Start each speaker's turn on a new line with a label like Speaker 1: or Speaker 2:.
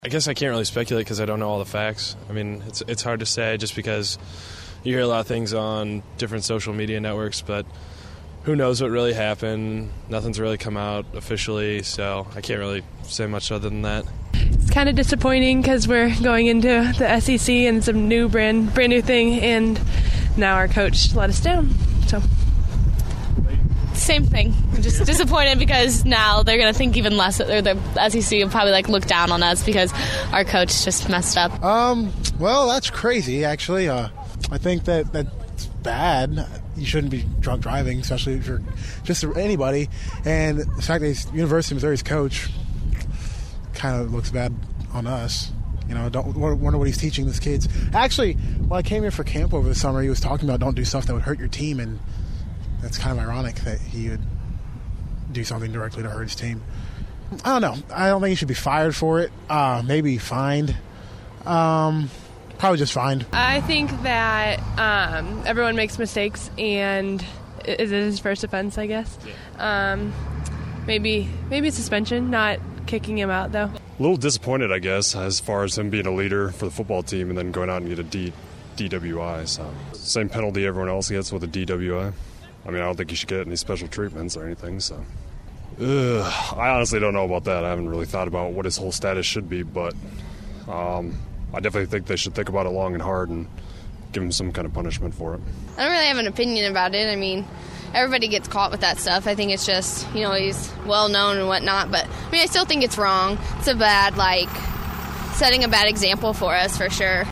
Speaker 1: I guess I can't really speculate because I don't know all the facts. I mean, it's hard to say just because you hear a lot of things on different social media networks, but who knows what really happened. Nothing's really come out officially, so I can't really say much other than that.
Speaker 2: It's kind of disappointing because we're going into the SEC and some brand new thing, and now our coach let us down. So
Speaker 3: same thing. I'm just disappointed because now they're going to think even less. Or the SEC will probably look down on us because our coach just messed up.
Speaker 4: Well, that's crazy, actually. I think that's bad. You shouldn't be drunk driving, especially if you're just anybody. And the fact that he's University of Missouri's coach kind of looks bad on us. You know, don't wonder what he's teaching these kids. Actually, when I came here for camp over the summer, he was talking about don't do stuff that would hurt your team, and that's kind of ironic that he would do something directly to hurt his team. I don't know. I don't think he should be fired for it. Maybe fined. Probably just fined.
Speaker 2: I think that everyone makes mistakes, and is it his first offense, I guess? Yeah. Maybe suspension, not kicking him out, though.
Speaker 5: A little disappointed, I guess, as far as him being a leader for the football team and then going out and get a DWI. So same penalty everyone else gets with a DWI. I mean, I don't think he should get any special treatments or anything. So I honestly don't know about that. I haven't really thought about what his whole status should be, but I definitely think they should think about it long and hard and give him some kind of punishment for it.
Speaker 3: I don't really have an opinion about it. I mean, everybody gets caught with that stuff. I think it's just, he's well-known and whatnot. But, I mean, I still think it's wrong. It's a bad, setting a bad example for us for sure.